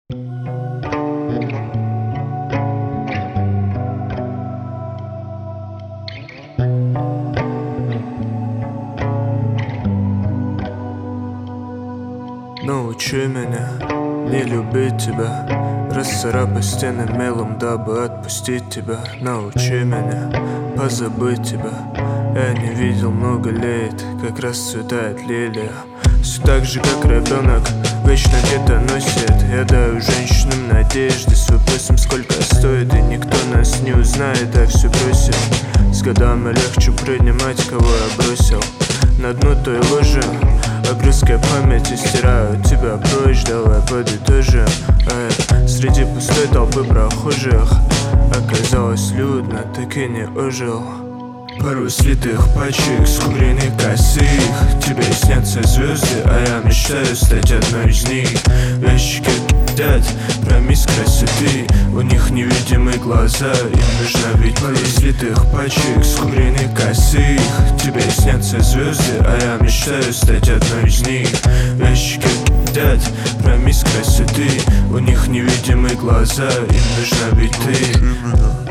Научи меня не любить тебя, расцарапай стены мелом, дабы отпустить тебя. Научи меня позабыть тебя. Я не видел много лет, как расцветает лилия. Все так же, как ребенок, вечно где-то носит. Я даю женщинам надежды с вопросом, сколько стоит. И никто нас не узнает, а все бросит. С годами легче принимать, кого я бросил на дно той ложи. Огрызки памяти стирают тебя прочь, давай подытожим. Среди пустой толпы прохожих оказалось людно, так и не ожил. Пару слитых пачек, скуренных косых. Тебе снятся звезды, а я мечтаю стать одной из них. Ящики пи***ят про мисс красоты. У них невидимые глаза, им нужна ведь пару слитых пачек, скуренных косых. Тебе снятся звезды, а я мечтаю стать одной из них. Ящики пи***ят про мисс красоты. У них невидимые глаза, им нужна ведь ты.